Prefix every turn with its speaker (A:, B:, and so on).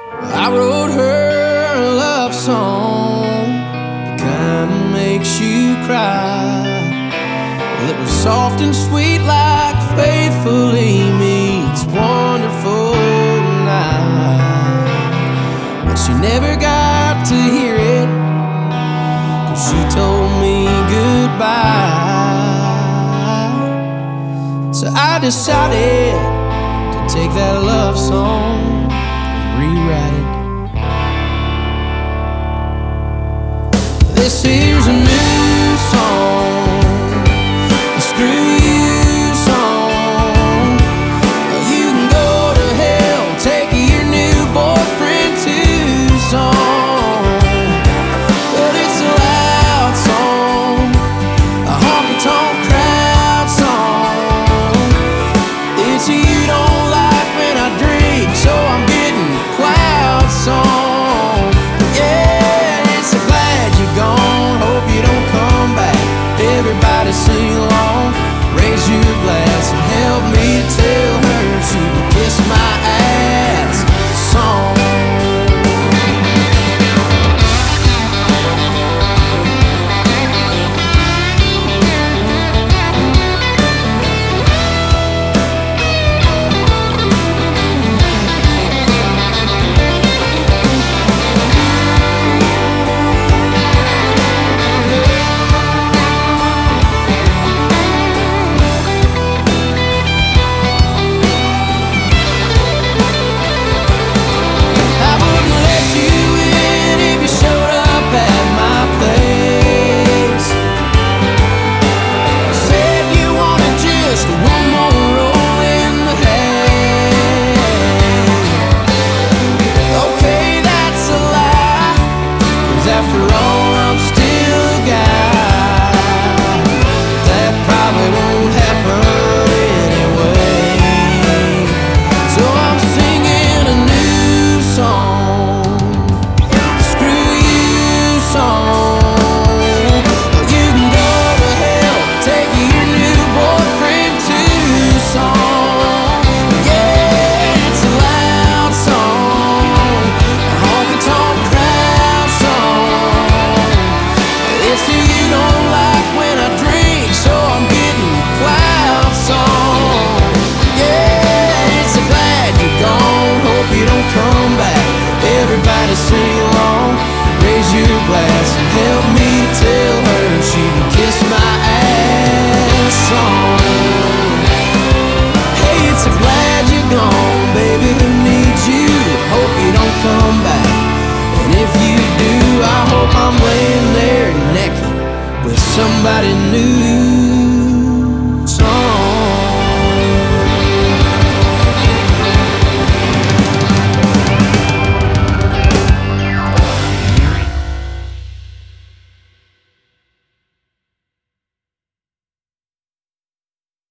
A: I wrote her a love song, the kind that makes you cry. Well, it was soft and sweet like Faithfully Meets Wonderful Night. But she never got to hear it, 'cause she told me goodbye. So I decided to take that love song and rewrite it. This here's a new song, a screw you song. You can go to hell, take your new boyfriend too song. But it's a loud song, a honky-tonk crowd song. It's a you don't like when I drink, so I'm getting cloud song. Yeah, it's a glad you're gone, hope you don't come back. Everybody sing along, raise your glass and help me tell her she can kiss my ass song. Everybody sing along, raise your glass and help me tell her she can kiss my ass song. Hey, it's a glad you're gone, baby, who needs you? Hope you don't come back. And if you do, I hope I'm laying there naked with somebody new.